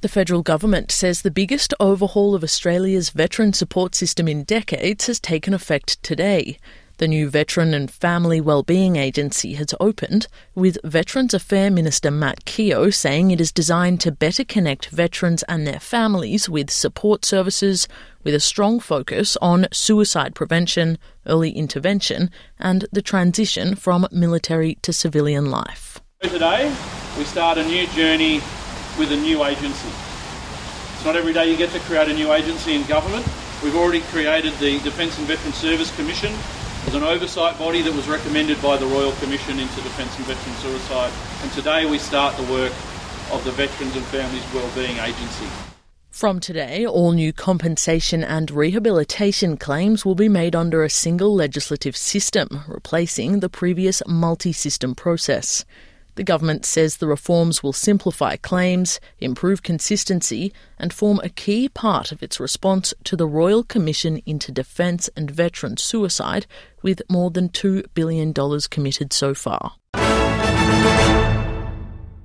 The federal government says the biggest overhaul of Australia's veteran support system in decades has taken effect today. The new Veteran and Family Wellbeing Agency has opened, with Veterans Affairs Minister Matt Keogh saying it is designed to better connect veterans and their families with support services, with a strong focus on suicide prevention, early intervention and the transition from military to civilian life. Today, we start a new journey with a new agency. It's not every day you get to create a new agency in government. We've already created the Defence and Veteran Service Commission as an oversight body that was recommended by the Royal Commission into Defence and Veteran Suicide. And today we start the work of the Veterans and Families Wellbeing Agency. From today, all new compensation and rehabilitation claims will be made under a single legislative system, replacing the previous multi-system process. The government says the reforms will simplify claims, improve consistency and form a key part of its response to the Royal Commission into Defence and Veteran Suicide, with more than $2 billion committed so far.